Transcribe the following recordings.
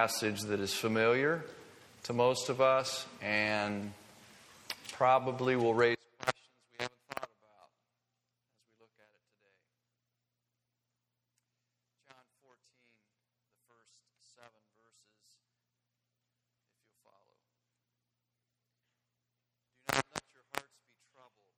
passage that is familiar to most of us and probably will raise questions we haven't thought about as we look at it today. John 14, the first 7 verses, if you'll follow. Do not let your hearts be troubled.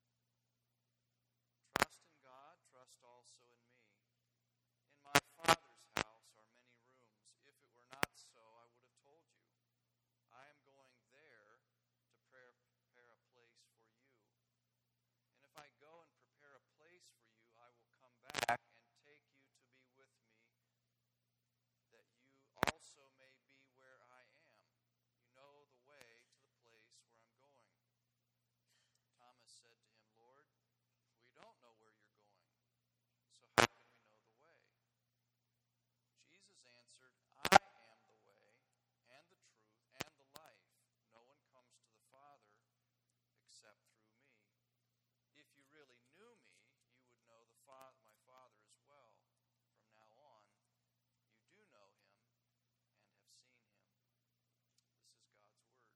Trust in God, trust also in me. In my Father's house are many rooms. If it were not so, I would have told you. I am going there to prepare a place for you. And if I go and prepare a place for you, I will come back and take you to be with me, that you also may be where I am. You know the way to the place where I'm going. Thomas said to him, Lord, we don't know where you're going, so how can we know the way? Jesus answered, I am the way, and the truth, and the life. No one comes to the Father except through me. If you really knew me, you would know my Father as well. From now on, you do know him and have seen him. This is God's Word.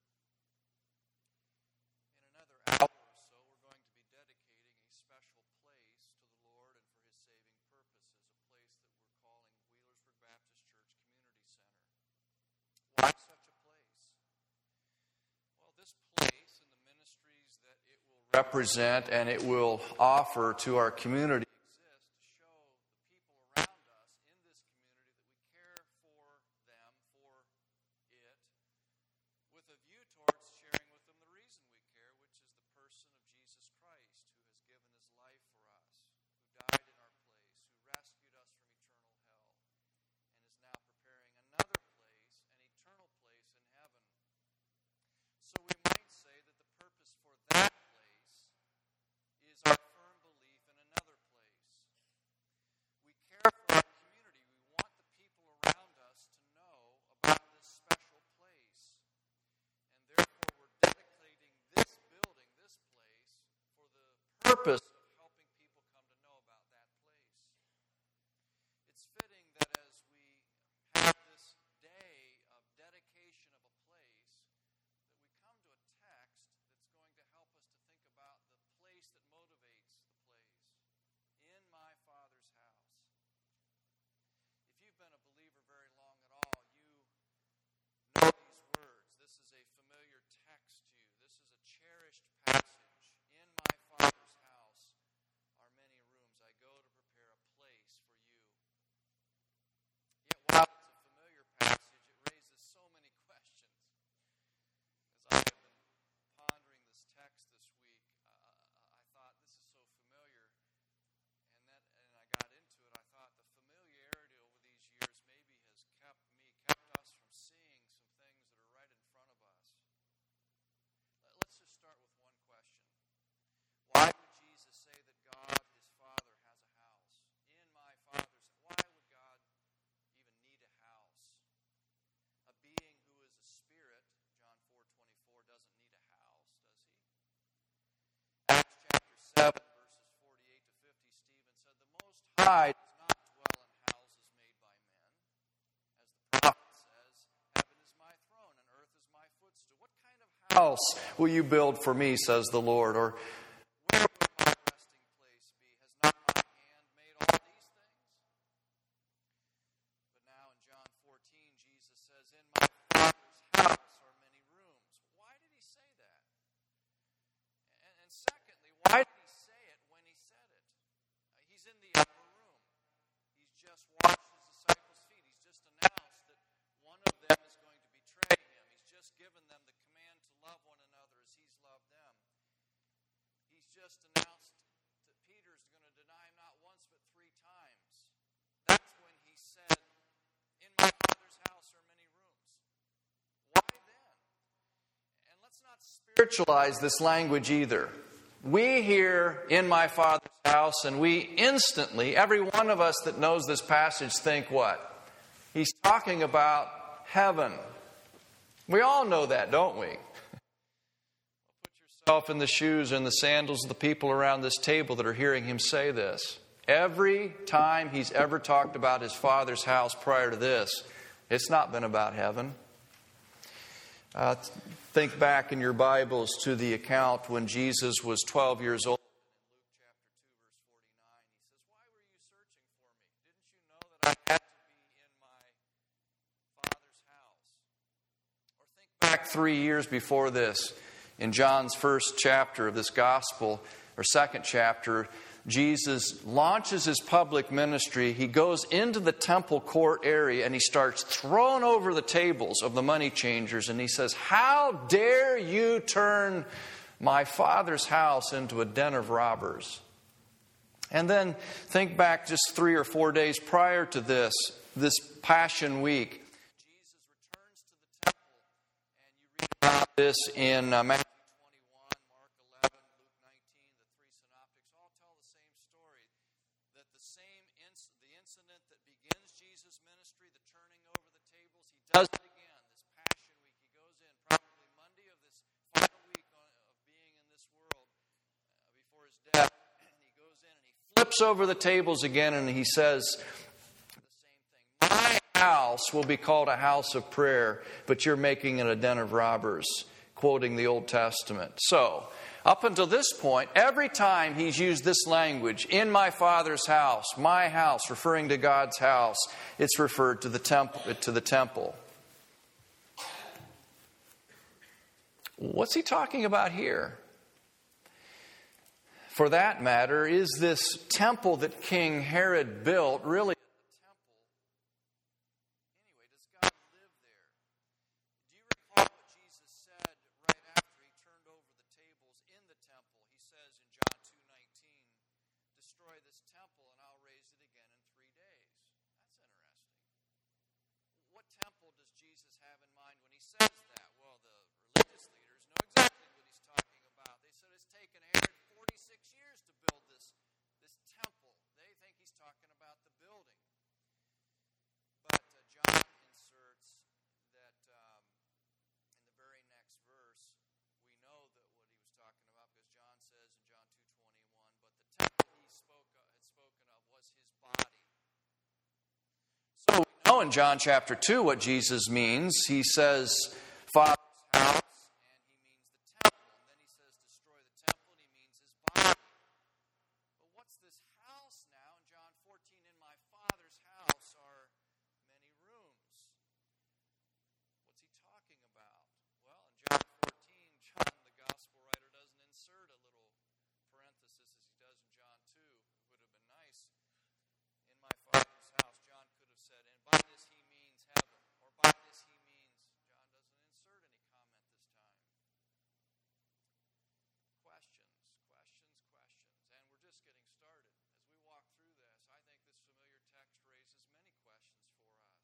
In another hour or so, we're going to be dedicating a special place to the Lord and for his saving purposes, a place that we're calling Wheelersburg Baptist Church Community Center. Why such a place? Well, this place and the ministries that it will represent and it will offer to our community exist to show the people around us in this community that we care for them, for it, with a view towards sharing with them the reason we care, which is the person of Jesus Christ, who has given his life for us, who died in our place, who rescued us from eternal hell, and is now preparing another place, an eternal place in heaven. So we might say that the purpose for that place is our firm belief in another place. We care for our community. We want the people around us to know about this special place. And therefore we're dedicating this building, this place, for the purpose of helping people come to know about that place. It's fitting that as we have this day of dedication of a place, that we come to a text that's going to help us to think about the place that motivates the place. In my Father's house. If you've been a believer very long at all, you know these words. This is a familiar text to you. This is a cherished passage. In my Father's house are many rooms. I go to prepare a place for you. Yet while it's a familiar passage, it raises so many questions. As I have been pondering this text this week, I thought this is so familiar, and I got into it. I thought the familiarity over these years maybe has kept us from seeing some things that are right in front of us. Let's just start with one question. Why would Jesus say that God, his Father, has a house? In my Father's, why would God even need a house? A being who is a spirit, John 4:24, doesn't need a house, does he? Acts chapter 7, verses 48 to 50, Stephen said, the Most High does not dwell in houses made by men. As the prophet says, heaven is my throne and earth is my footstool. What kind of house will you build for me, says the Lord? Or where will my resting place be? Has not my hand made all these things? But now in John 14, Jesus says, in my Father's house are many rooms. Why did he say that? And secondly, why did he say it when he said it? He's in the upper room. He's just washed his disciples' feet. He's just announced that one of them is going to betray him. He's just given them the command to love one another as he's loved them. He's just announced that Peter's going to deny him not once but 3 times. That's when he said, in my Father's house are many rooms. Why then? And let's not spiritualize this language either. We hear in my Father's house, and we instantly, every one of us that knows this passage, think what? He's talking about heaven. We all know that, don't we? Put yourself in the shoes and the sandals of the people around this table that are hearing him say this. Every time he's ever talked about his Father's house prior to this, It's not been about heaven. Think back in your Bibles to the account when Jesus was 12 years old. Back 3 years before this, in John's first chapter of this gospel, or second chapter, Jesus launches his public ministry. He goes into the temple court area and he starts throwing over the tables of the money changers. And he says, "How dare you turn my Father's house into a den of robbers?" And then think back just 3 or 4 days prior to this Passion Week. This in Matthew 21, Mark 11, Luke 19, the three synoptics all tell the same story. That the incident that begins Jesus' ministry, the turning over the tables, he does it again. This Passion Week, he goes in probably Monday of this final week of being in this world before his death. And he goes in and he flips over the tables again and he says the same thing. My house will be called a house of prayer, but you're making it a den of robbers, quoting the Old Testament. So, up until this point, every time he's used this language, in my Father's house, my house, referring to God's house, it's referred to the temple. What's he talking about here? For that matter, is this temple that King Herod built really in John chapter 2 what Jesus means. He says, Father's house, and he means the temple. And then he says, destroy the temple, and he means his body. But what's this house now? In John 14, in my Father's house are many rooms. What's he talking about? Well, in John 14, John, the gospel writer, doesn't insert a little parenthesis as he does in John 2. It would have been nice. In my Father's house, John could have said, and by this he means heaven, or by this he means, John doesn't insert any comment this time. Questions, and we're just getting started. As we walk through this, I think this familiar text raises many questions for us.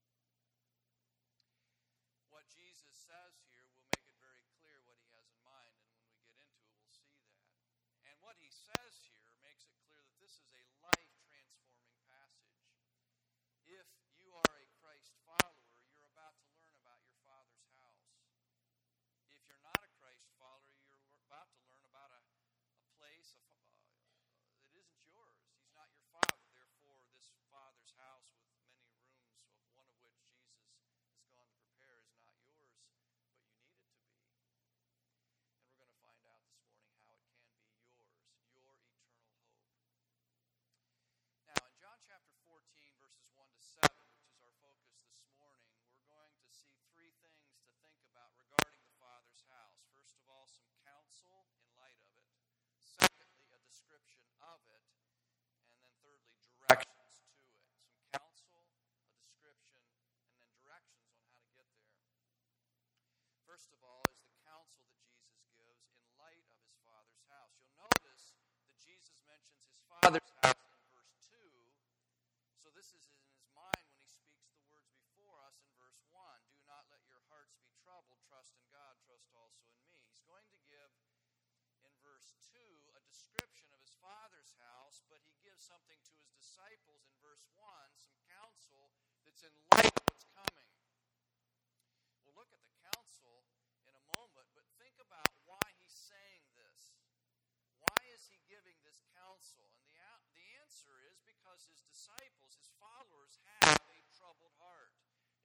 What Jesus says here will make it very clear what he has in mind, and when we get into it, we'll see that. And what he says here makes it clear that this is a life-transforming passage. If you are a Christ follower, you're about to learn about your Father's house. If you're not a Christ follower, you're about to learn about a place that isn't yours. He's not your Father. Therefore, this Father's house with many rooms, of one of which Jesus has gone to prepare, is not yours, but you need it to be. And we're going to find out this morning how it can be yours, your eternal hope. Now, in John chapter 14, verses 1 to 7, which is our focus this morning, we're going to see three things to think about regarding the Father's house. First of all, some counsel in light of it. Secondly, a description of it. And then thirdly, directions to it. Some counsel, a description, and then directions on how to get there. First of all is the counsel that Jesus gives in light of his Father's house. You'll notice that Jesus mentions his Father's house in verse 2. So this is in his mind when he speaks the words before us in verse 1. Do not let your hearts be troubled. Trust in God. Trust also in me. He's going to give in verse 2 a description of his Father's house, but he gives something to his disciples in verse 1, some counsel that's in light of what's coming. We'll look at the counsel in a moment, but think about why he's saying this. Why is he giving this counsel? And the answer is because his disciples, his followers, have a troubled heart. It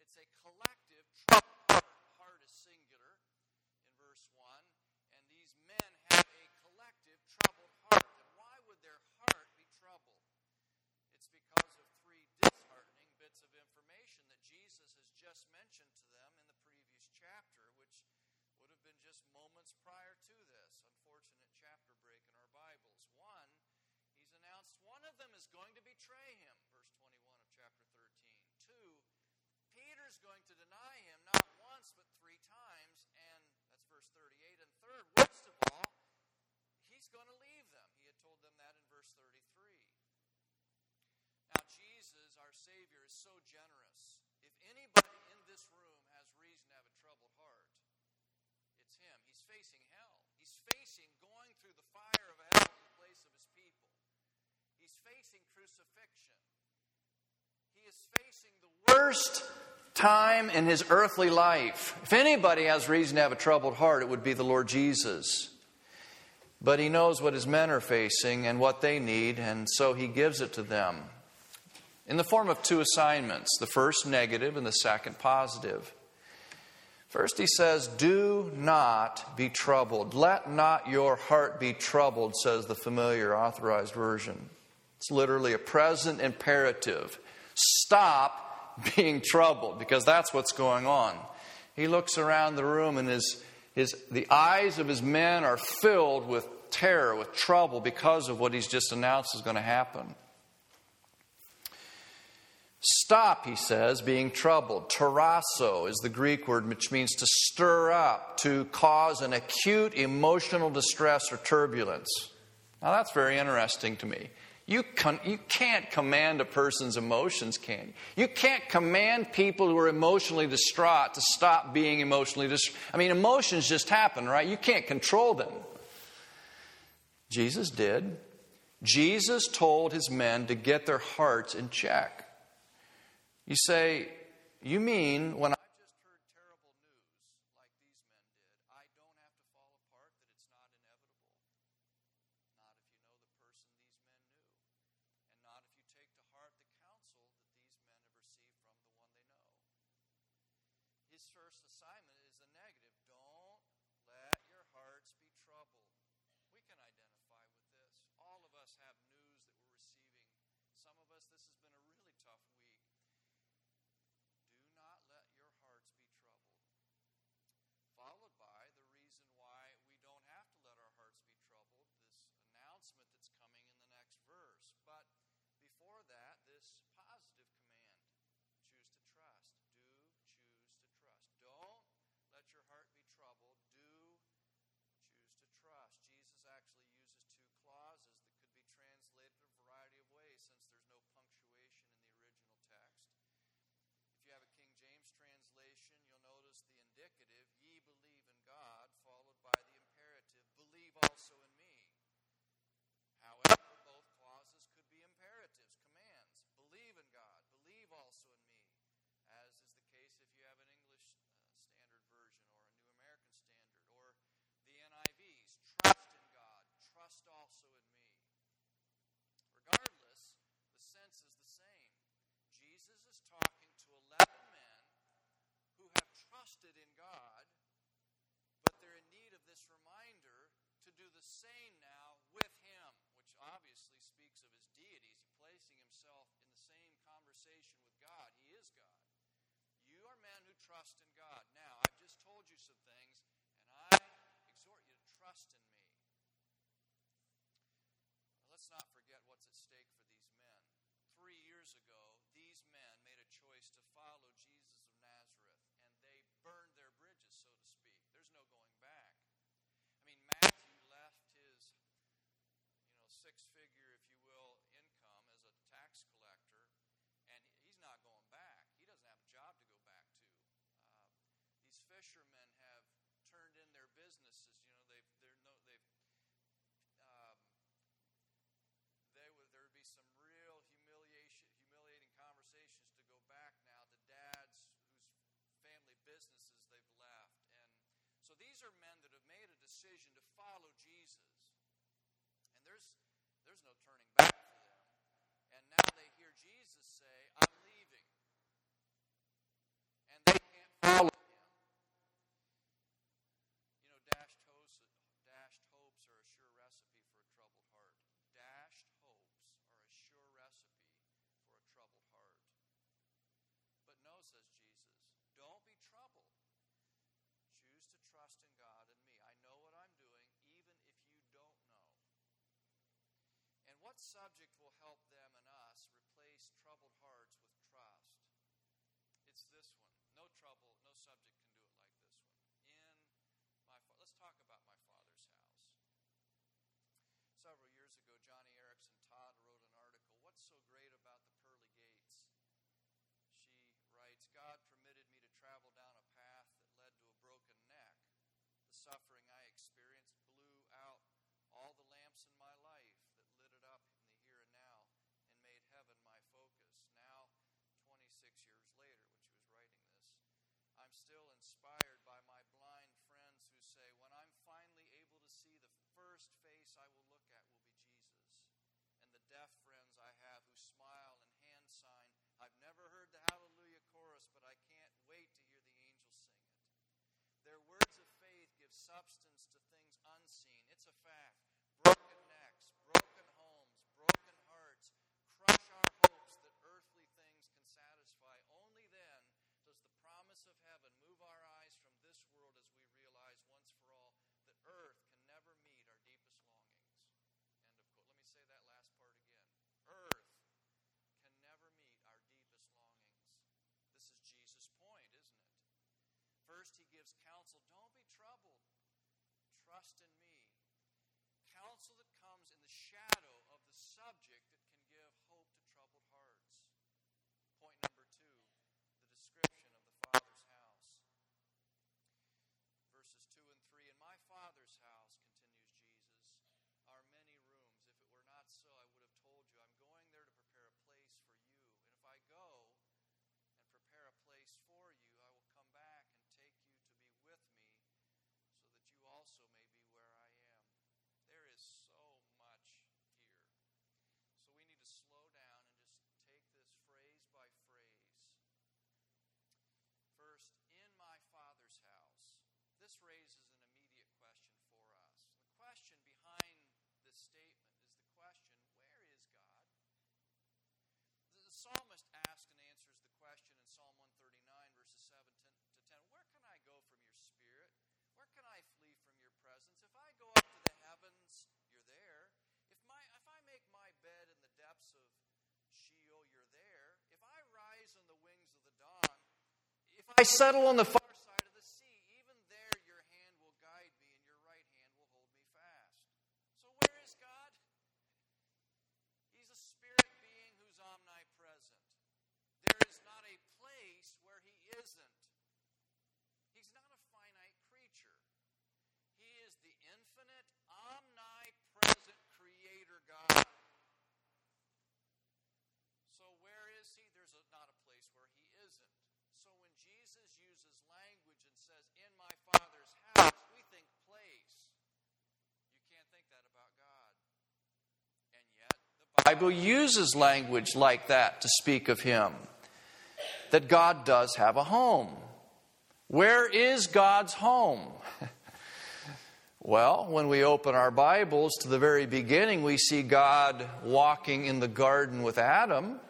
It's a collective troubled heart. Heart is singular in verse 1. And these men have a collective troubled heart. And why would their heart be troubled? It's because of three disheartening bits of information that Jesus has just mentioned to them in the previous chapter, which would have been just moments prior to this unfortunate chapter break in our Bibles. One, he's announced one of them is going to betray him, verse 21 of chapter 13. Two, Peter's going to deny him not once but 3 times, and that's verse 38. And third, worst of all, he's going to leave them. He had told them that in verse 33. Now, Jesus, our Savior, is so generous. If anybody in this room has reason to have a troubled heart, it's him. He's facing hell. He's facing going through the fire of hell in the place of his people. He's facing crucifixion. He is facing the worst time in his earthly life. If anybody has reason to have a troubled heart, it would be the Lord Jesus. But he knows what his men are facing and what they need, and so he gives it to them in the form of 2 assignments, the first negative and the second positive. First he says, do not be troubled. Let not your heart be troubled, says the familiar Authorized Version. It's literally a present imperative. Stop being troubled, because that's what's going on. He looks around the room and the eyes of his men are filled with terror, with trouble, because of what he's just announced is going to happen. Stop, he says, being troubled. Tarasso is the Greek word which means to stir up, to cause an acute emotional distress or turbulence. Now that's very interesting to me. You can't command a person's emotions, can you? You can't command people who are emotionally distraught to stop being emotionally distraught. I mean, emotions just happen, right? You can't control them. Jesus did. Jesus told his men to get their hearts in check. You say, you mean when I've just heard terrible news like these men did, I don't have to fall apart, that it's not inevitable? Not if you know the person these men knew, and not if you take to heart the counsel that these men have received from the one they know. His first assignment is the negative. Don't let your hearts be troubled. We can identify with this. All of us have news that we're receiving. Some of us, this has been a really tough week. Do not let your hearts be troubled. Followed by the reason why we don't have to let our hearts be troubled, this announcement that's coming in the next verse. But before that, this positive command, choose to trust. Do choose to trust. Don't let your heart be troubled. Do choose to trust. Jesus actually uses 2 clauses that could be translated a variety of ways since there's no punctuation in the original text. If you have a King James translation, you'll notice the indicative, ye believe in God, followed by the imperative, believe also in me. However, both clauses could be imperatives, commands. Believe in God, believe also in me, as is the case if you have an English Standard Version or a New American Standard, or the NIV's, trust in God, trust also in me. Regardless, the sense is the same. Jesus is talking to 11 men who have trusted in God, but they're in need of this reminder to do the same now with him, which obviously speaks of his deity. He's placing himself in the same conversation with God. He is God. You are men who trust in God. Now, I've just told you some things, and I exhort you to trust in me. Let's not forget what's at stake for these men. 3 years ago, these men made a choice to follow Jesus of Nazareth, and they burned their bridges, so to speak. There's no going back. I mean, Matthew left his, six-figure, if you will, income as a tax collector, and he's not going back. He doesn't have a job to go back to. These fishermen have turned in their businesses. There would be some real humiliating conversations to go back now to dads whose family businesses they've left. And so these are men that have made a decision to follow Jesus. And there's no turning back for them. And now they hear Jesus say, I'm leaving. says Jesus. Don't be troubled. Choose to trust in God and me. I know what I'm doing, even if you don't know. And what subject will help them and us replace troubled hearts with trust? It's this one. No subject can do it like this one. Let's talk about my Father's house. Several years ago, Johnny Erickson Todd wrote an article, "What's so great about the pearly gates?" She writes, "God permitted me to travel down a path that led to a broken neck. The suffering I experienced blew out all the lamps in my life that lit it up in the here and now and made heaven my focus. Now, 26 years later," when she was writing this, "I'm still inspired by my blind friends who say, when I'm finally able to see, the first face I will look at will be Jesus. And the deaf friends I have who smile and hand sign, I've never heard the Hallelujah chorus, but I can't wait to hear the angels sing it. Their words of faith give substance to things unseen. It's a fact. Broken necks, broken homes, broken hearts crush our hopes that earthly things can satisfy. Only then does the promise of heaven move our eyes from this world as we realize once for all that earth can never meet our deepest longings." End of quote. Let me say that last part again. Earth can never meet our deepest longings. This is Jesus' point, isn't it? First, he gives counsel. Don't be troubled. Trust in me. Counsel that comes in the shadow of the subject that can give hope to troubled hearts. Point number 2, the description of the Father's house. Verses 2 and 3, "In my Father's house," continues Jesus, "are many rooms. If it were not so, I would have told you. I'm going there to prepare a place for you. And if I go and prepare a place for you, I will come back and take you to be with me, so that you also may be where I am." There is so much here. So we need to slow down and just take this phrase by phrase. First, in my Father's house. This raises an immediate question for us. The question behind this statement is the question, where is God? The psalmist asks and answers the question in Psalm 139, verses 7 to 10. Where can I go from your spirit? Where can I flee from your presence? If I go up to the heavens, you're there. If I make my bed in the depths of Sheol, you're there. If I rise on the wings of the dawn, if I settle on the far side of the sea, even there your hand will guide me and your right hand will hold me fast. So where is God? He's a spirit being who's omnipresent. There is not a place where he isn't. He's not a finite creature. He is the infinite, omnipresent creator God. So where is he? There's not a place where he isn't. So when Jesus uses language and says, "in my Father's house," we think place. You can't think that about God. And yet, the Bible uses language like that to speak of him. That God does have a home. Where is God's home? Well, when we open our Bibles to the very beginning, we see God walking in the garden with Adam.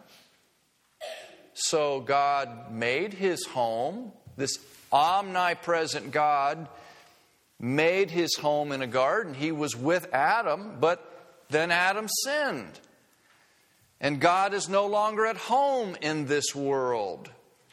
So God made his home. This omnipresent God made his home in a garden. He was with Adam, but then Adam sinned. And God is no longer at home in this world.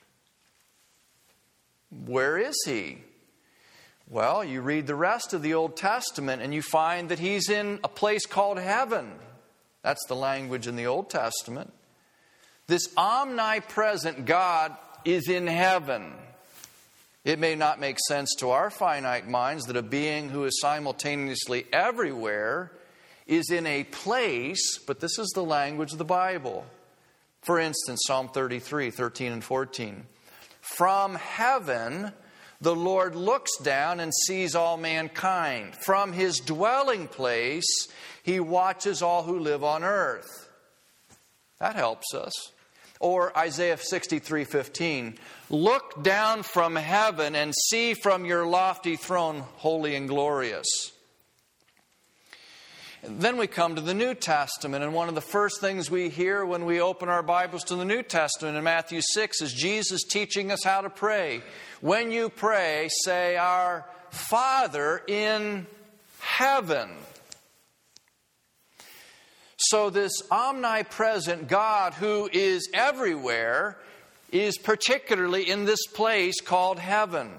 Where is he? Well, you read the rest of the Old Testament and you find that he's in a place called heaven. That's the language in the Old Testament. This omnipresent God is in heaven. It may not make sense to our finite minds that a being who is simultaneously everywhere is in a place, but this is the language of the Bible. For instance, Psalm 33, 13 and 14. "From heaven the Lord looks down and sees all mankind. From his dwelling place he watches all who live on earth." That helps us. Or Isaiah 63:15. "Look down from heaven and see from your lofty throne, holy and glorious." Then we come to the New Testament, and one of the first things we hear when we open our Bibles to the New Testament in Matthew 6 is Jesus teaching us how to pray. When you pray, say, "Our Father in heaven." So this omnipresent God who is everywhere is particularly in this place called heaven.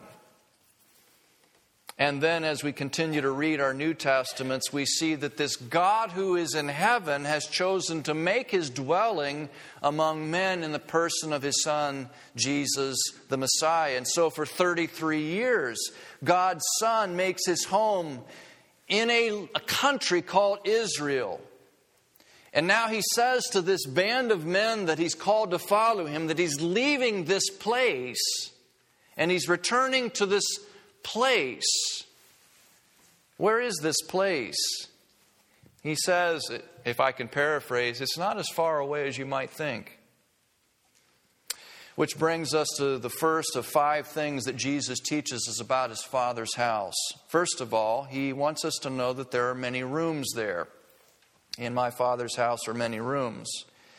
And then as we continue to read our New Testaments, we see that this God who is in heaven has chosen to make His dwelling among men in the person of His Son, Jesus the Messiah. And so for 33 years, God's Son makes His home in a country called Israel. And now He says to this band of men that He's called to follow Him that He's leaving this place and He's returning to this place. Where is this place? He says, if I can paraphrase, it's not as far away as you might think. Which brings us to the first of 5 things that Jesus teaches us about His Father's house. First of all, He wants us to know that there are many rooms there. In my Father's house are many rooms.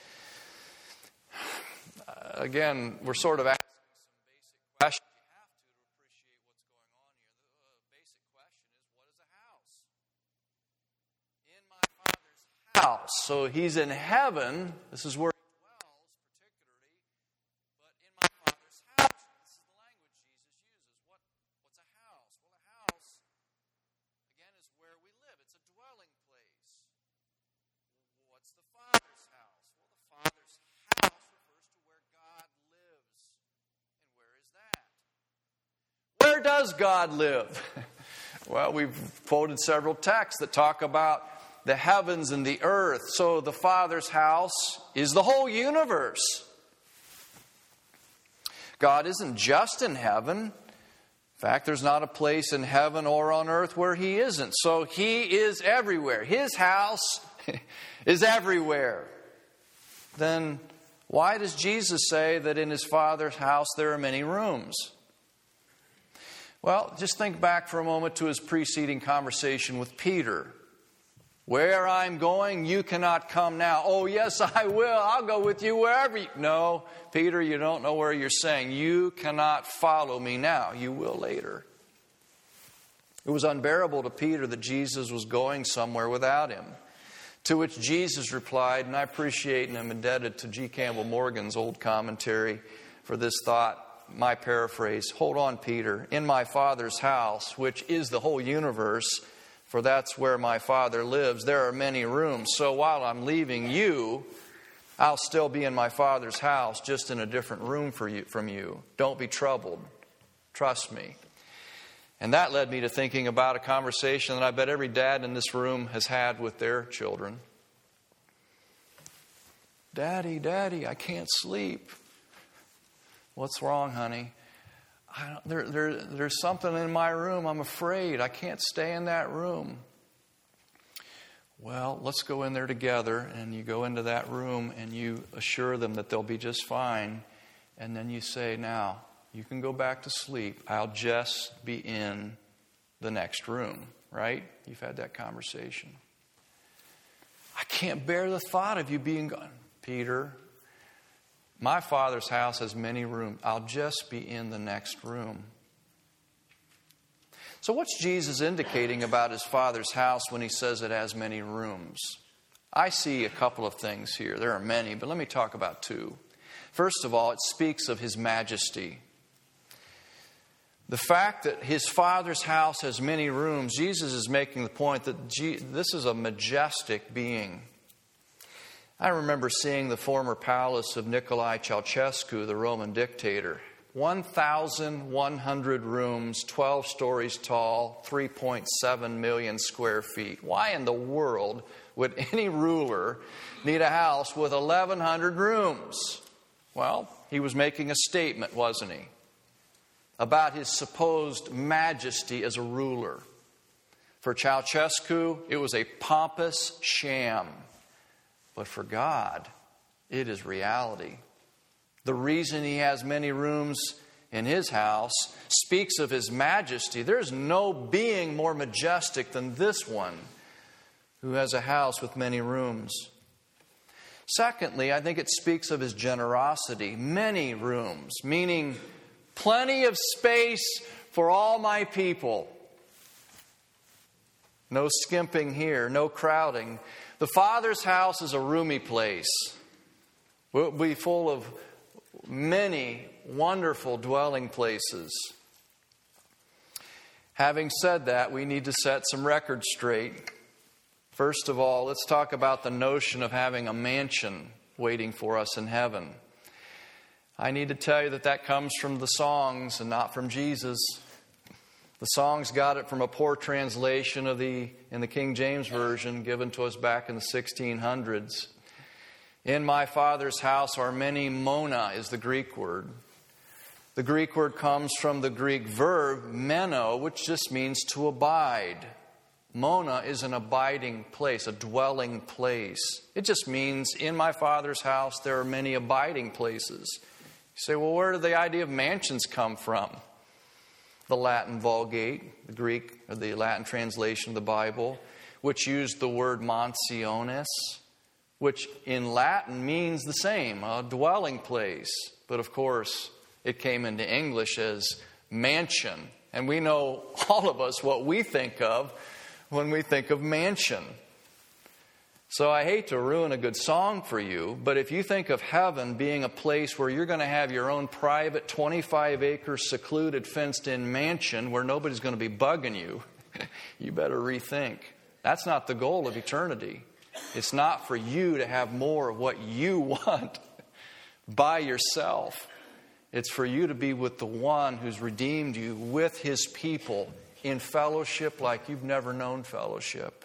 Again, we're sort of asking some basic questions. House. So He's in heaven. This is where He dwells particularly. But in my Father's house. This is the language Jesus uses. What's a house? Well, a house, again, is where we live. It's a dwelling place. What's the Father's house? Well, the Father's house refers to where God lives. And where is that? Where does God live? Well, we've quoted several texts that talk about the heavens and the earth. So the Father's house is the whole universe. God isn't just in heaven. In fact, there's not a place in heaven or on earth where He isn't. So He is everywhere. His house is everywhere. Then why does Jesus say that in His Father's house there are many rooms? Well, just think back for a moment to His preceding conversation with Peter. Where I'm going, you cannot come now. Oh, yes, I will. I'll go with you wherever you... No, Peter, you don't know where you're saying. You cannot follow me now. You will later. It was unbearable to Peter that Jesus was going somewhere without him. To which Jesus replied, and I appreciate and am indebted to G. Campbell Morgan's old commentary for this thought, my paraphrase. Hold on, Peter. In my Father's house, which is the whole universe, for that's where my Father lives, there are many rooms. So while I'm leaving you, I'll still be in my Father's house, just in a different room from you. Don't be troubled. Trust me. And that led me to thinking about a conversation that I bet every dad in this room has had with their children. Daddy, I can't sleep. What's wrong, honey? There's something in my room. I'm afraid. I can't stay in that room. Well, let's go in there together. And you go into that room and you assure them that they'll be just fine. And then you say, now, you can go back to sleep. I'll just be in the next room. Right? You've had that conversation. I can't bear the thought of you being gone. Peter, my Father's house has many rooms. I'll just be in the next room. So what's Jesus indicating about His Father's house when He says it has many rooms? I see a couple of things here. There are many, but let me talk about 2. First of all, it speaks of His majesty. The fact that His Father's house has many rooms, Jesus is making the point that this is a majestic being. I remember seeing the former palace of Nicolae Ceausescu, the Roman dictator. 1,100 rooms, 12 stories tall, 3.7 million square feet. Why in the world would any ruler need a house with 1,100 rooms? Well, he was making a statement, wasn't he? About his supposed majesty as a ruler. For Ceausescu, it was a pompous sham. But for God, it is reality. The reason He has many rooms in His house speaks of His majesty. There's no being more majestic than this one. who has a house with many rooms. Secondly, I think it speaks of his generosity. Many rooms, meaning plenty of space for all my people. No skimping here, no crowding. The Father's house is a roomy place. We'll be full of many wonderful dwelling places. Having said that, we need to set some records straight. First of all, let's talk about the notion of having a mansion waiting for us in heaven. I need to tell you that comes from the songs and not from Jesus. The songs got it from a poor translation in the King James Version given to us back in the 1600s. In my Father's house are many. Mona is the Greek word. The Greek word comes from the Greek verb meno, which just means to abide. Mona is an abiding place, a dwelling place. It just means in my Father's house there are many abiding places. You say, well, where did the idea of mansions come from? The Latin Vulgate, the Greek, or the Latin translation of the Bible, which used the word mansiones, which in Latin means the same, a dwelling place. But of course, it came into English as mansion. And we know, all of us, what we think of when we think of mansion. So I hate to ruin a good song for you, but if you think of heaven being a place where you're going to have your own private 25-acre secluded fenced-in mansion where nobody's going to be bugging you, you better rethink. That's not the goal of eternity. It's not for you to have more of what you want by yourself. It's for you to be with the one who's redeemed you, with his people, in fellowship like you've never known fellowship.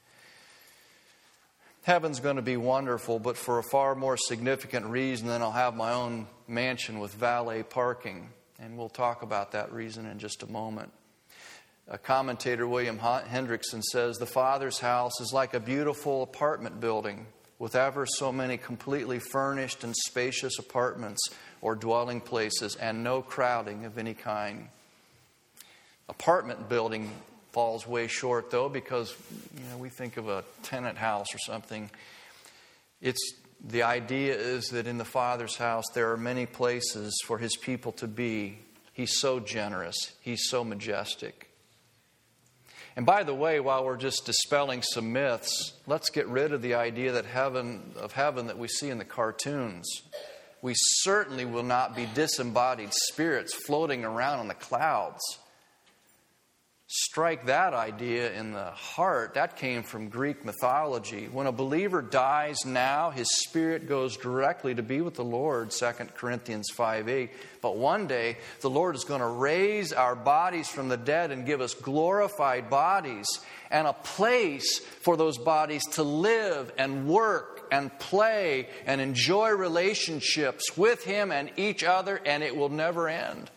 Heaven's going to be wonderful, but for a far more significant reason than I'll have my own mansion with valet parking. And we'll talk about that reason in just a moment. A commentator, William Hendrickson, says, the Father's house is like a beautiful apartment building with ever so many completely furnished and spacious apartments or dwelling places and no crowding of any kind. Apartment building falls way short, though, because we think of a tenant house or something. The idea is that in the Father's house there are many places for his people to be. He's so generous. He's so majestic. And by the way, while we're just dispelling some myths, let's get rid of the idea that heaven that we see in the cartoons. We certainly will not be disembodied spirits floating around in the clouds. Strike that idea in the heart. That came from Greek mythology. When a believer dies now, his spirit goes directly to be with the Lord, 2 Corinthians 5:8. But one day, the Lord is going to raise our bodies from the dead and give us glorified bodies and a place for those bodies to live and work and play and enjoy relationships with Him and each other, and it will never end.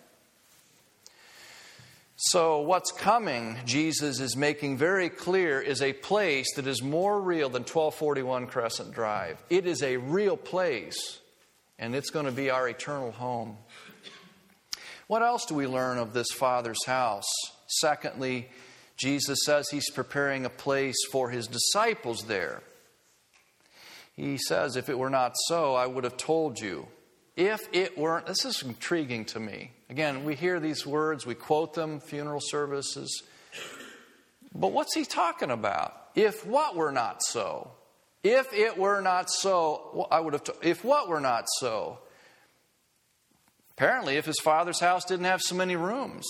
So what's coming, Jesus is making very clear, is a place that is more real than 1241 Crescent Drive. It is a real place, and it's going to be our eternal home. What else do we learn of this Father's house? Secondly, Jesus says He's preparing a place for His disciples there. He says, if it were not so, I would have told you. If it weren't, this is intriguing to me. Again, we hear these words, we quote them, funeral services. But what's He talking about? If what were not so? If it were not so, I would have if what were not so? Apparently, if His Father's house didn't have so many rooms.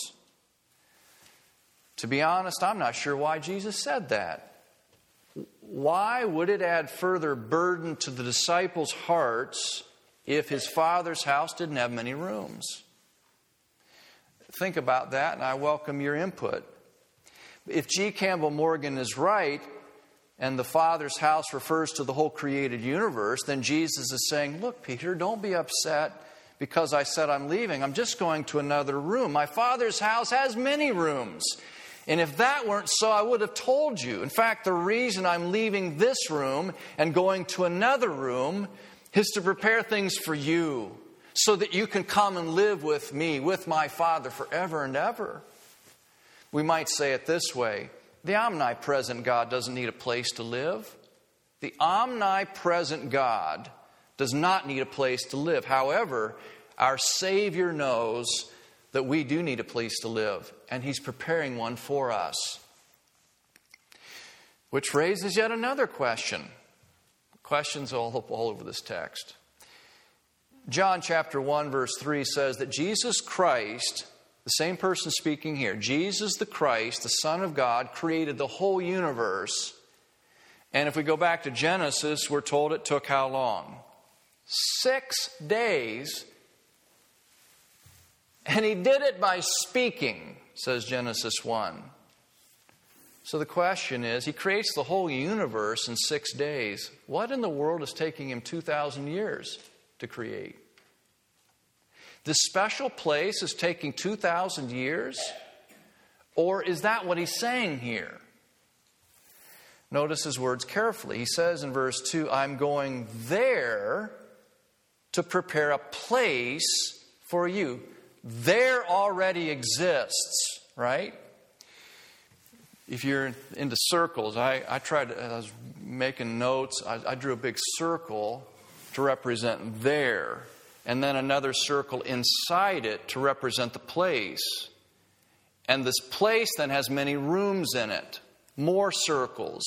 To be honest, I'm not sure why Jesus said that. Why would it add further burden to the disciples' hearts if His Father's house didn't have many rooms? Think about that, and I welcome your input. If G. Campbell Morgan is right, and the Father's house refers to the whole created universe, then Jesus is saying, look, Peter, don't be upset because I said I'm leaving. I'm just going to another room. My Father's house has many rooms. And if that weren't so, I would have told you. In fact, the reason I'm leaving this room and going to another room is to prepare things for you, so that you can come and live with me, with my Father, forever and ever. We might say it this way. the omnipresent God doesn't need a place to live. The omnipresent God does not need a place to live. However, our Savior knows that we do need a place to live, and He's preparing one for us. Which raises yet another question. Questions all over this text. John chapter 1 verse 3 says that Jesus Christ, the same person speaking here, Jesus the Christ, the Son of God, created the whole universe. And if we go back to Genesis, we're told it took how long? 6 days. And He did it by speaking, says Genesis 1. So the question is, He creates the whole universe in 6 days. What in the world is taking Him 2,000 years to create? This special place is taking 2,000 years? Or is that what He's saying here? Notice His words carefully. He says in verse 2, I'm going there to prepare a place for you. There already exists, right? If you're into circles, I was making notes. I drew a big circle to represent there, and then another circle inside it to represent the place. And this place then has many rooms in it, more circles.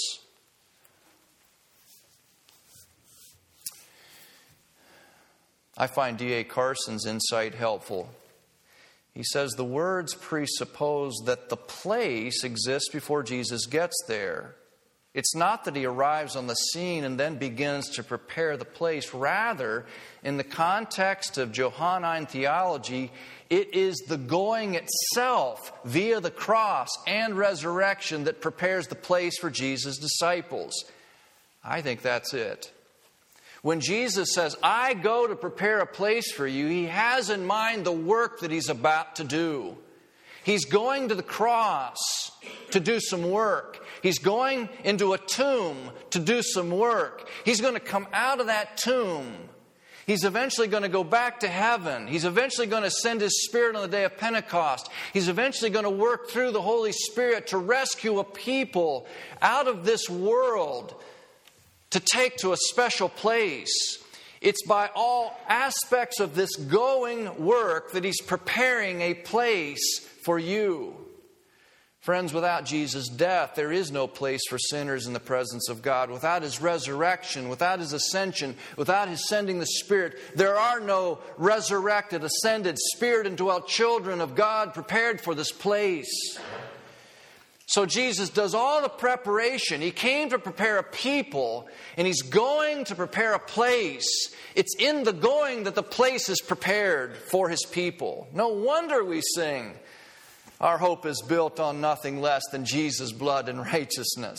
I find D.A. Carson's insight helpful. He says the words presuppose that the place exists before Jesus gets there. It's not that He arrives on the scene and then begins to prepare the place. Rather, in the context of Johannine theology, it is the going itself via the cross and resurrection that prepares the place for Jesus' disciples. I think that's it. When Jesus says, I go to prepare a place for you, He has in mind the work that He's about to do. He's going to the cross to do some work. He's going into a tomb to do some work. He's going to come out of that tomb. He's eventually going to go back to heaven. He's eventually going to send His Spirit on the day of Pentecost. He's eventually going to work through the Holy Spirit to rescue a people out of this world, to take to a special place. It's by all aspects of this going work that He's preparing a place for you. Friends, without Jesus' death, there is no place for sinners in the presence of God. Without His resurrection, without His ascension, without His sending the Spirit, there are no resurrected, ascended, Spirit-indwelt children of God prepared for this place. So Jesus does all the preparation. He came to prepare a people, and He's going to prepare a place. It's in the going that the place is prepared for His people. No wonder we sing, our hope is built on nothing less than Jesus' blood and righteousness.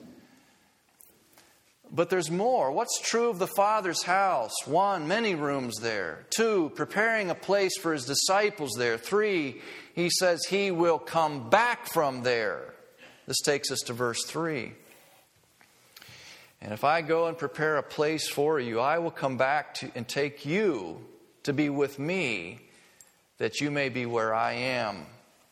But there's more. What's true of the Father's house? 1, many rooms there. 2, preparing a place for His disciples there. 3, He says He will come back from there. This takes us to verse 3. And if I go and prepare a place for you, I will come back and take you to be with me, that you may be where I am.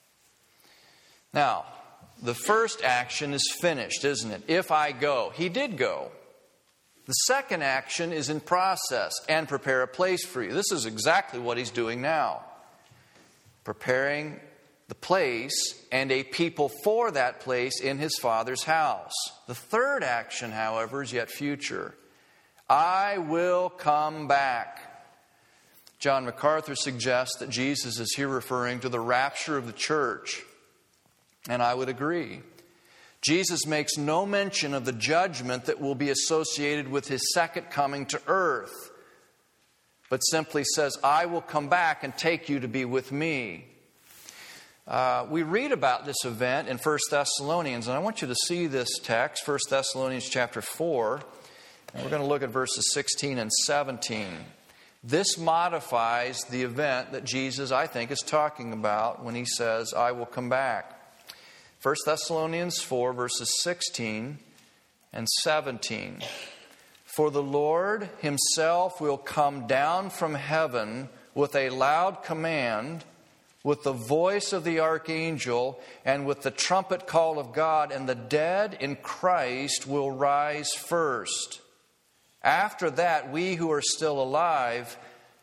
Now, the first action is finished, isn't it? If I go. He did go. The second action is in process, and prepare a place for you. This is exactly what He's doing now. Preparing the place and a people for that place in His Father's house. The third action, however, is yet future. I will come back. John MacArthur suggests that Jesus is here referring to the rapture of the church. And I would agree. Jesus makes no mention of the judgment that will be associated with His second coming to earth, but simply says, I will come back and take you to be with me. We read about this event in 1 Thessalonians, and I want you to see this text, 1 Thessalonians chapter 4. And we're going to look at verses 16 and 17. This modifies the event that Jesus, I think, is talking about when He says, I will come back. 1 Thessalonians 4, verses 16 and 17. For the Lord Himself will come down from heaven with a loud command, with the voice of the archangel and with the trumpet call of God, and the dead in Christ will rise first. After that, we who are still alive,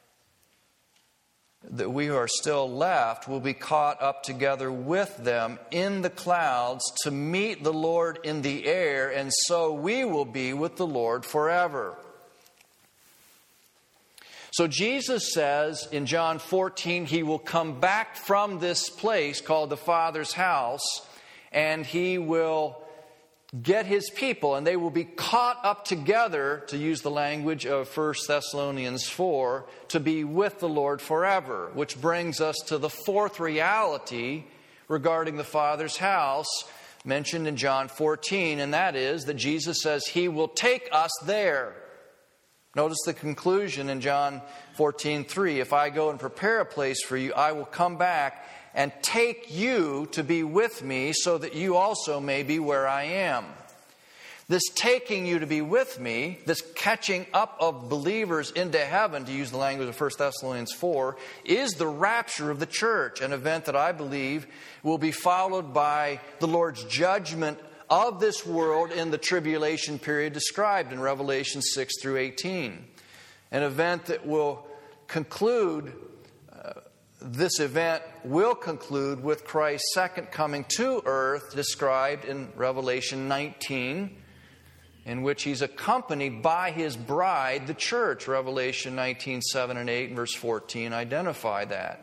that we who are still left, will be caught up together with them in the clouds to meet the Lord in the air, and so we will be with the Lord forever. So Jesus says in John 14, He will come back from this place called the Father's house, and He will get His people, and they will be caught up together, to use the language of 1 Thessalonians 4, to be with the Lord forever. Which brings us to the fourth reality regarding the Father's house mentioned in John 14, and that is that Jesus says He will take us there. Notice the conclusion in John 14:3. If I go and prepare a place for you, I will come back and take you to be with me, so that you also may be where I am. This taking you to be with me, this catching up of believers into heaven, to use the language of 1 Thessalonians 4, is the rapture of the church, an event that I believe will be followed by the Lord's judgment of this world in the tribulation period described in Revelation 6 through 18. An event that will conclude, this event will conclude with Christ's second coming to earth, described in Revelation 19, in which He's accompanied by His bride, the church. Revelation 19, 7 and 8, and verse 14 identify that.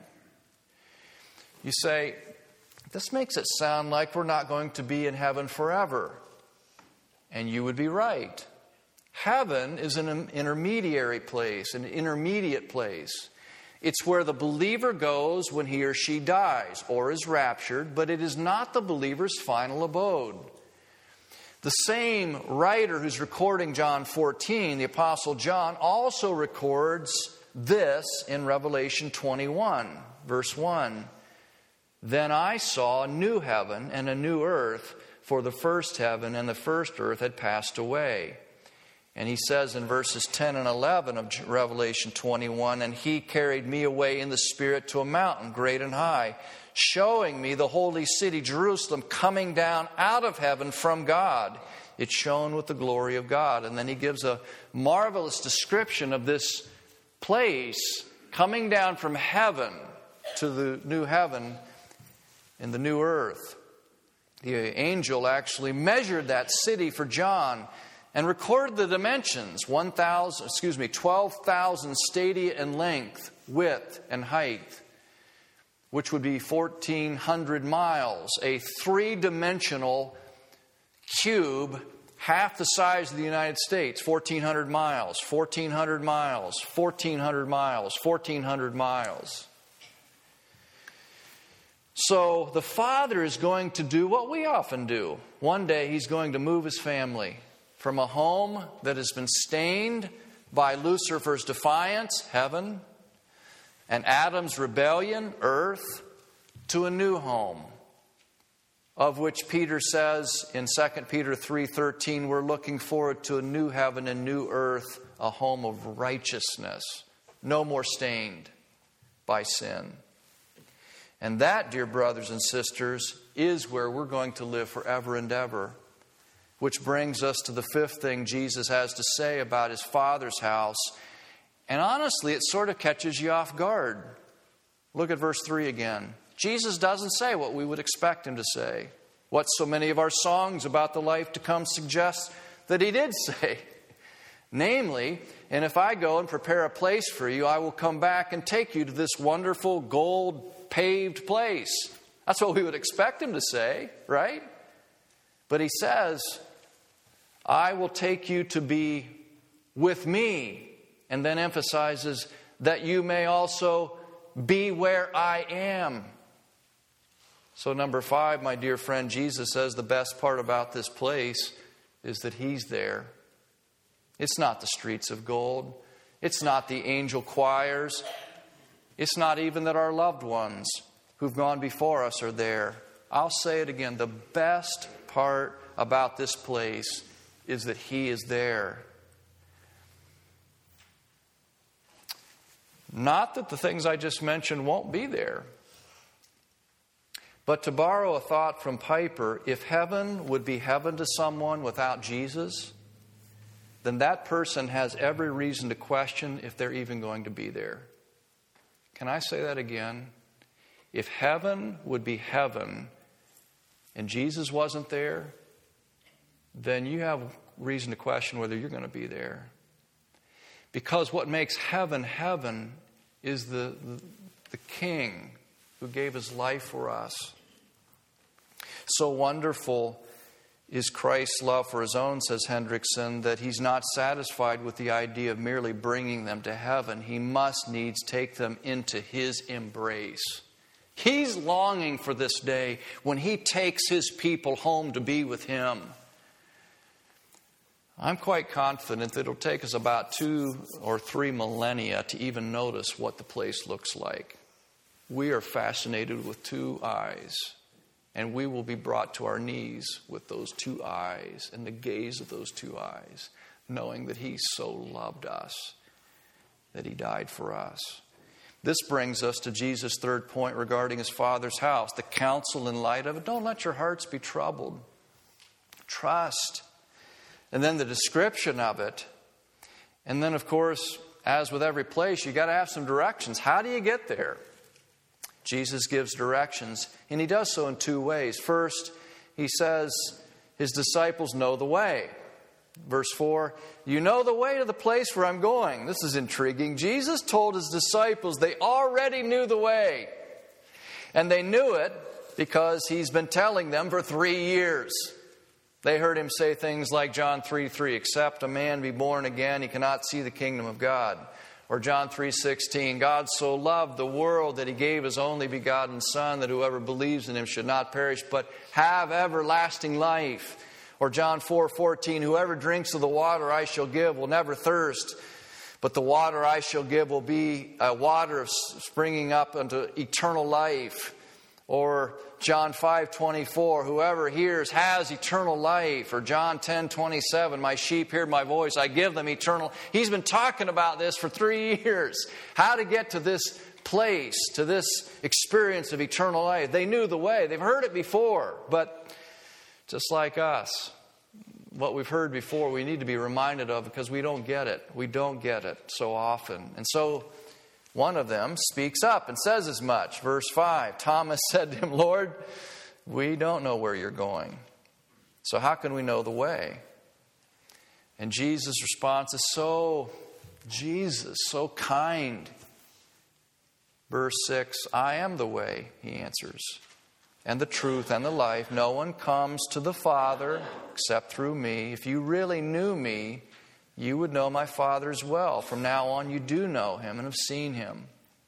You say, this makes it sound like we're not going to be in heaven forever. And you would be right. Heaven is an intermediary place, an intermediate place. It's where the believer goes when he or she dies or is raptured, but it is not the believer's final abode. The same writer who's recording John 14, the Apostle John, also records this in Revelation 21, verse 1. Then I saw a new heaven and a new earth, for the first heaven and the first earth had passed away. And he says in verses 10 and 11 of Revelation 21, and He carried me away in the Spirit to a mountain great and high, showing me the holy city, Jerusalem, coming down out of heaven from God. It shone with the glory of God. And then he gives a marvelous description of this place coming down from heaven to the new heaven and the new earth. The angel actually measured that city for John and recorded the dimensions, 12,000 stadia in length, width, and height, which would be 1,400 miles, a three-dimensional cube, half the size of the United States, 1,400 miles, 1,400 miles, 1,400 miles, 1,400 miles. So the Father is going to do what we often do. One day He's going to move His family from a home that has been stained by Lucifer's defiance, heaven, and Adam's rebellion, earth, to a new home, of which Peter says in 2 Peter 3:13, we're looking forward to a new heaven and new earth, a home of righteousness, no more stained by sin. And that, dear brothers and sisters, is where we're going to live forever and ever. Which brings us to the fifth thing Jesus has to say about His Father's house. And honestly, it sort of catches you off guard. Look at verse 3 again. Jesus doesn't say what we would expect Him to say. What so many of our songs about the life to come suggest that He did say. Namely, and if I go and prepare a place for you, I will come back and take you to this wonderful gold-paved place. That's what we would expect Him to say, right? But He says, I will take you to be with me, and then emphasizes that you may also be where I am. So number 5, my dear friend, Jesus says the best part about this place is that He's there. It's not the streets of gold. It's not the angel choirs. It's not even that our loved ones who've gone before us are there. I'll say it again. The best part about this place is that He is there. Not that the things I just mentioned won't be there. But to borrow a thought from Piper, if heaven would be heaven to someone without Jesus, then that person has every reason to question if they're even going to be there. Can I say that again? If heaven would be heaven and Jesus wasn't there, then you have reason to question whether you're going to be there. Because what makes heaven heaven is the King who gave his life for us. So wonderful is Christ's love for his own, says Hendrickson, that he's not satisfied with the idea of merely bringing them to heaven. He must needs take them into his embrace. He's longing for this day when he takes his people home to be with him. I'm quite confident that it'll take us about 2 or 3 millennia to even notice what the place looks like. We are fascinated with 2 eyes. And we will be brought to our knees with those 2 eyes and the gaze of those 2 eyes, knowing that he so loved us, that he died for us. This brings us to Jesus' third point regarding his Father's house, the counsel in light of it. Don't let your hearts be troubled. Trust. And then the description of it. And then, of course, as with every place, you got to have some directions. How do you get there? Jesus gives directions, and he does so in 2 ways. First, he says his disciples know the way. Verse 4, you know the way to the place where I'm going. This is intriguing. Jesus told his disciples they already knew the way. And they knew it because he's been telling them for 3 years. They heard him say things like John 3:3, except a man be born again, he cannot see the kingdom of God. Or John 3:16, God so loved the world that he gave his only begotten Son, that whoever believes in him should not perish, but have everlasting life. Or John 4:14, whoever drinks of the water I shall give will never thirst, but the water I shall give will be a water of springing up unto eternal life. Or John 5:24, whoever hears has eternal life. Or John 10:27, my sheep hear my voice, I give them eternal. He's been talking about this for 3 years. How to get to this place, to this experience of eternal life. They knew the way. They've heard it before. But just like us, what we've heard before, we need to be reminded of because we don't get it. We don't get it so often. And so one of them speaks up and says as much. Verse 5, Thomas said to him, Lord, we don't know where you're going. So how can we know the way? And Jesus' response is so kind. Verse 6, I am the way, he answers, and the truth and the life. No one comes to the Father except through me. If you really knew me, you would know my Father as well. From now on, you do know him and have seen him.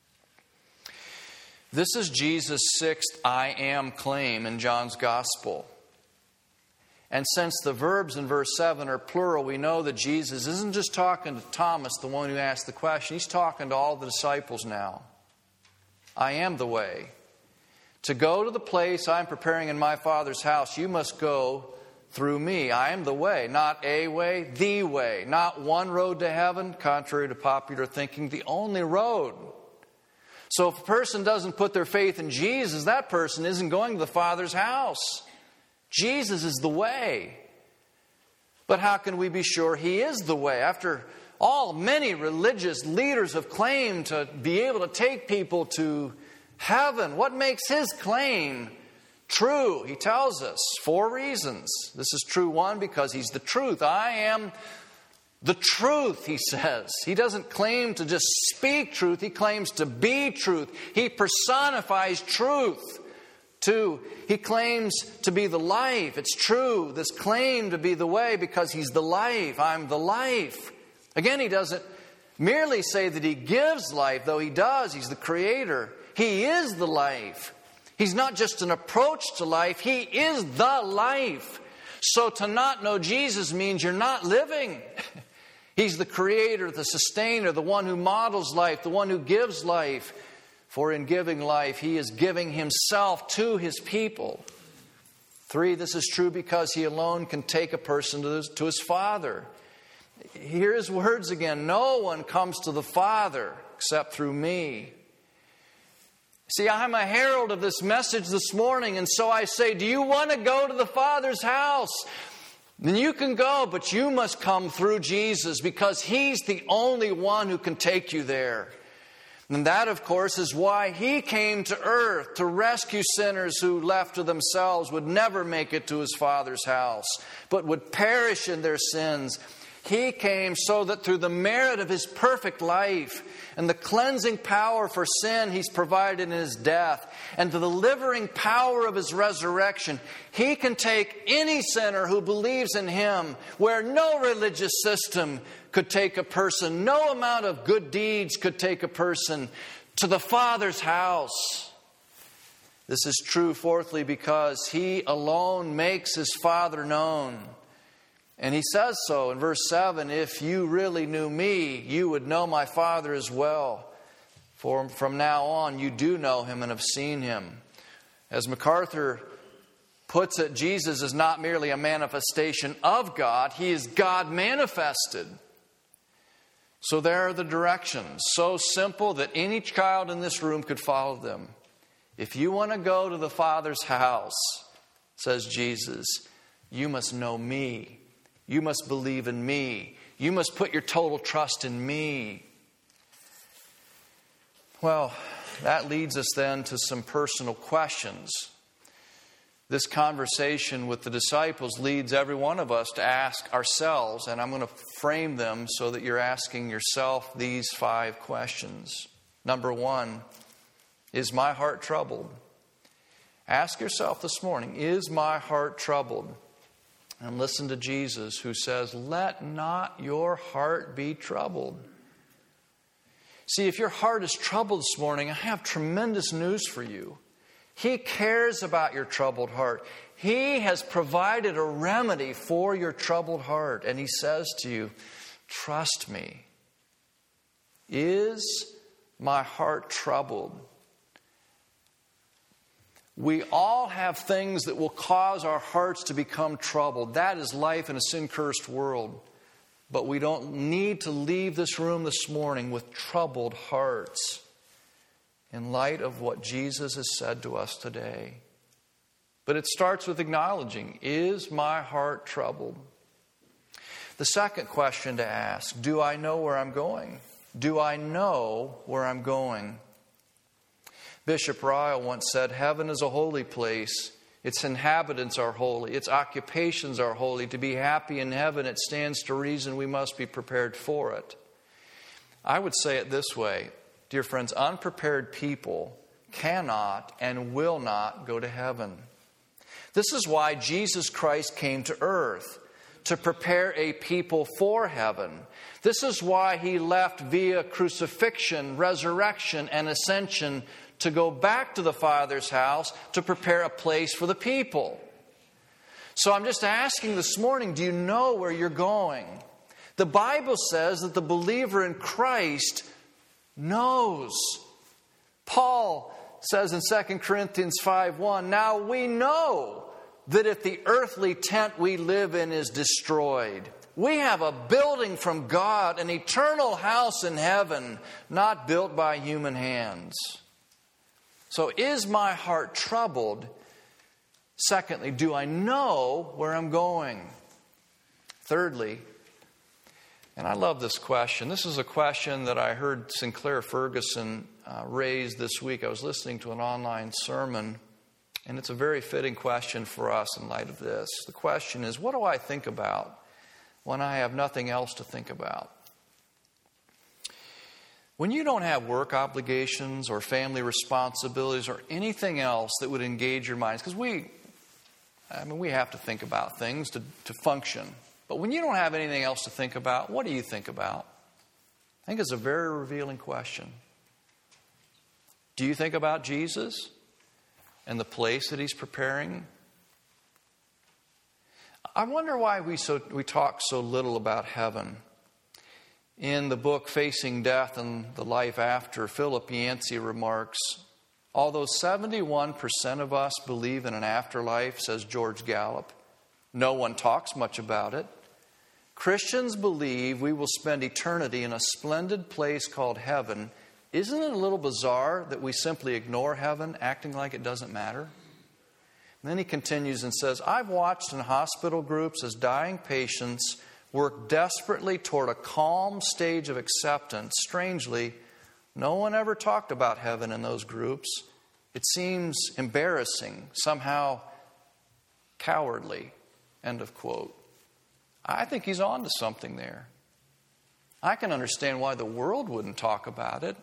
This is Jesus' 6th I am claim in John's Gospel. And since the verbs in verse 7 are plural, we know that Jesus isn't just talking to Thomas, the one who asked the question. He's talking to all the disciples now. I am the way. To go to the place I'm preparing in my Father's house, you must go through me. I am the way, not a way, the way. Not one road to heaven, contrary to popular thinking, the only road. So if a person doesn't put their faith in Jesus, that person isn't going to the Father's house. Jesus is the way. But how can we be sure he is the way? After all, many religious leaders have claimed to be able to take people to heaven. What makes his claim true? He tells us 4 reasons. This is true, 1, because he's the truth. I am the truth, he says. He doesn't claim to just speak truth. He claims to be truth. He personifies truth. 2, he claims to be the life. It's true, this claim to be the way, because he's the life. I'm the life. Again, he doesn't merely say that he gives life, though he does. He's the creator. He is the life. He's not just an approach to life. He is the life. So to not know Jesus means you're not living. He's the creator, the sustainer, the one who models life, the one who gives life. For in giving life, he is giving himself to his people. 3, this is true because he alone can take a person to his Father. Hear his words again. No one comes to the Father except through me. See, I'm a herald of this message this morning, and so I say, do you want to go to the Father's house? Then you can go, but you must come through Jesus, because He's the only one who can take you there. And that, of course, is why He came to earth, to rescue sinners who, left to themselves, would never make it to His Father's house, but would perish in their sins. He came so that through the merit of His perfect life and the cleansing power for sin He's provided in His death, and the delivering power of His resurrection, He can take any sinner who believes in Him, where no religious system could take a person, no amount of good deeds could take a person, to the Father's house. This is true, fourthly, because He alone makes His Father known. And He says so in verse 7, if you really knew me, you would know my Father as well. For from now on, you do know Him and have seen Him. As MacArthur puts it, Jesus is not merely a manifestation of God, He is God manifested. So there are the directions, so simple that any child in this room could follow them. If you want to go to the Father's house, says Jesus, you must know me. You must believe in me. You must put your total trust in me. Well, that leads us then to some personal questions. This conversation with the disciples leads every one of us to ask ourselves, and I'm going to frame them so that you're asking yourself these 5 questions. Number 1, is my heart troubled? Ask yourself this morning, is my heart troubled? And listen to Jesus, who says, let not your heart be troubled. See, if your heart is troubled this morning, I have tremendous news for you. He cares about your troubled heart. He has provided a remedy for your troubled heart. And He says to you, trust me. Is my heart troubled? We all have things that will cause our hearts to become troubled. That is life in a sin-cursed world. But we don't need to leave this room this morning with troubled hearts, in light of what Jesus has said to us today. But it starts with acknowledging, is my heart troubled? The second question to ask, do I know where I'm going? Do I know where I'm going? Bishop Ryle once said, heaven is a holy place. Its inhabitants are holy. Its occupations are holy. To be happy in heaven, it stands to reason we must be prepared for it. I would say it this way. Dear friends, unprepared people cannot and will not go to heaven. This is why Jesus Christ came to earth, to prepare a people for heaven. This is why He left via crucifixion, resurrection, and ascension to go back to the Father's house to prepare a place for the people. So I'm just asking this morning, do you know where you're going? The Bible says that the believer in Christ knows. Paul says in 2 Corinthians 5:1, now we know that if the earthly tent we live in is destroyed, we have a building from God, an eternal house in heaven, not built by human hands. So is my heart troubled? Secondly, do I know where I'm going? Thirdly, and I love this question. This is a question that I heard Sinclair Ferguson raise this week. I was listening to an online sermon, and it's a very fitting question for us in light of this. The question is, what do I think about when I have nothing else to think about? When you don't have work obligations or family responsibilities or anything else that would engage your minds, because we have to think about things to function. But when you don't have anything else to think about, what do you think about? I think it's a very revealing question. Do you think about Jesus and the place that He's preparing? I wonder why we talk so little about heaven. In the book Facing Death and the Life After, Philip Yancey remarks, although 71% of us believe in an afterlife, says George Gallup, no one talks much about it. Christians believe we will spend eternity in a splendid place called heaven Isn't it a little bizarre that we simply ignore heaven, acting like it doesn't matter? And then he continues and says, I've watched in hospital groups as dying patients work desperately toward a calm stage of acceptance. Strangely, no one ever talked about heaven in those groups. It seems embarrassing, somehow cowardly. End of quote. I think he's on to something there. I can understand why the world wouldn't talk about it.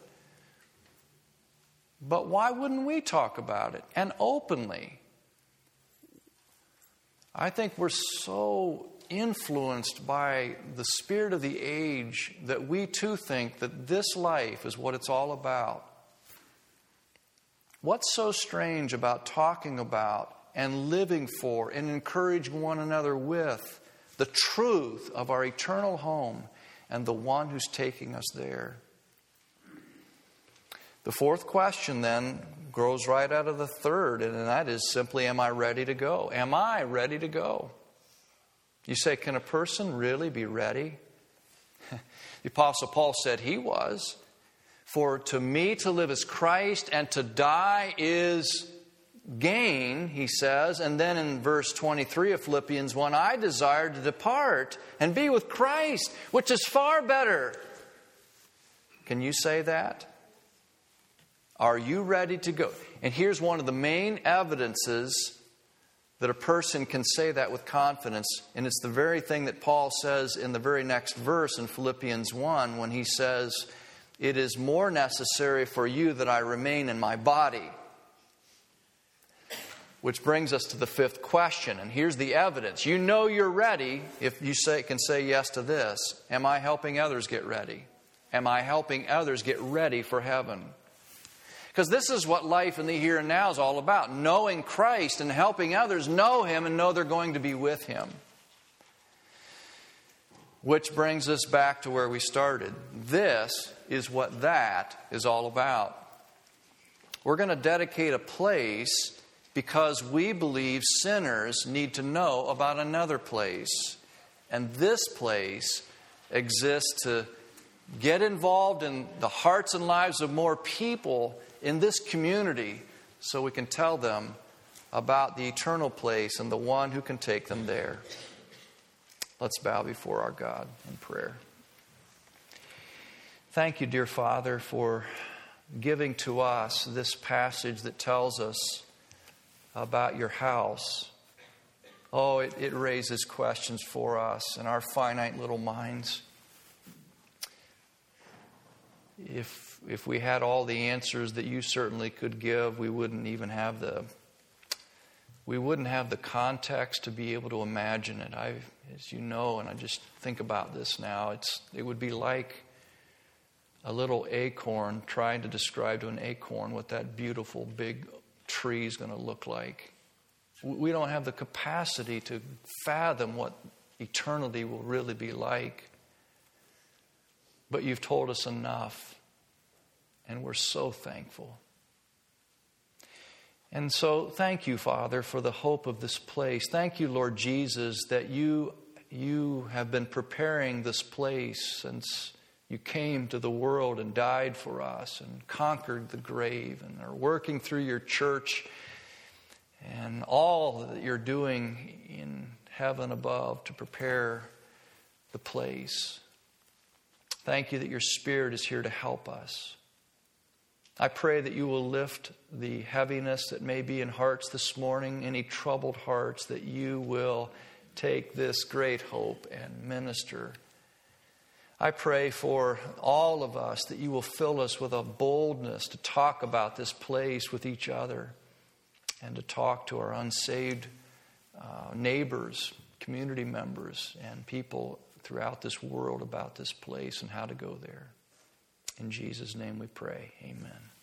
But why wouldn't we talk about it? And openly. I think we're so influenced by the spirit of the age that we too think that this life is what it's all about. What's so strange about talking about and living for and encouraging one another with the truth of our eternal home and the one who's taking us there? The fourth question then grows right out of the third, and that is simply, am I ready to go? Am I ready to go? You say, can a person really be ready? The Apostle Paul said he was. For to me to live is Christ, and to die is gain, he says. And then in verse 23 of Philippians 1, I desire to depart and be with Christ, which is far better. Can you say that? Are you ready to go? And here's one of the main evidences that a person can say that with confidence. And it's the very thing that Paul says in the very next verse in Philippians 1 when he says, it is more necessary for you that I remain in my body. Which brings us to the fifth question. And here's the evidence. You know you're ready if you can say yes to this. Am I helping others get ready? Am I helping others get ready for heaven? Because this is what life in the here and now is all about. Knowing Christ and helping others know Him and know they're going to be with Him. Which brings us back to where we started. This is what that is all about. We're going to dedicate a place because we believe sinners need to know about another place. And this place exists to get involved in the hearts and lives of more people in this community so we can tell them about the eternal place and the one who can take them there. Let's bow before our God in prayer. Thank you, dear Father, for giving to us this passage that tells us about your house. Oh, it raises questions for us in our finite little minds. If we had all the answers that you certainly could give, we wouldn't have the context to be able to imagine it. As you know, and I just think about this now, it would be like a little acorn trying to describe to an acorn what that beautiful big tree is going to look like. We don't have the capacity to fathom what eternity will really be like. But you've told us enough. And we're so thankful. And so thank you, Father, for the hope of this place. Thank you, Lord Jesus, that you have been preparing this place since you came to the world and died for us and conquered the grave and are working through your church and all that you're doing in heaven above to prepare the place. Thank you that your Spirit is here to help us. I pray that you will lift the heaviness that may be in hearts this morning, any troubled hearts, that you will take this great hope and minister. I pray for all of us that you will fill us with a boldness to talk about this place with each other and to talk to our unsaved neighbors, community members, and people throughout this world about this place and how to go there. In Jesus' name we pray. Amen.